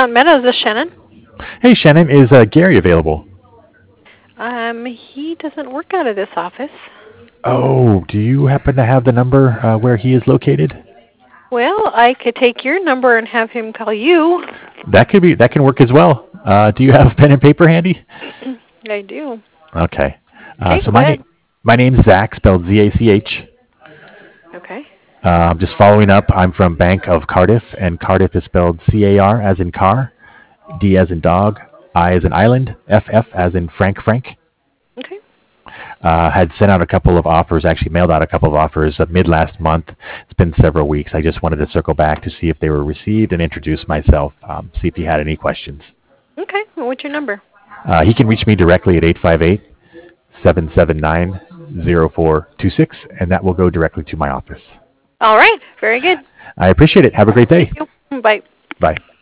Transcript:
Mount Meadows. This is Shannon. Hey, Shannon, is Gary available? He doesn't work out of this office. Oh, do you happen to have the number where he is located? Well, I could take your number and have him call you. That can work as well. Do you have pen and paper handy? I do. Okay. Okay, So go ahead. my name's Zach, spelled Z-A-C-H. Okay. Just following up, I'm from Bank of Cardiff, and Cardiff is spelled C-A-R as in car, D as in dog, I as in island, F as in Frank. Okay. Had sent out a couple of offers, actually mailed out a couple of offers mid last month. It's been several weeks. I just wanted to circle back to see if they were received and introduce myself, see if he had any questions. Okay. Well, what's your number? He can reach me directly at 858-779-0426, and that will go directly to my office. All right. Very good. I appreciate it. Have a great day. Thank you. Bye. Bye.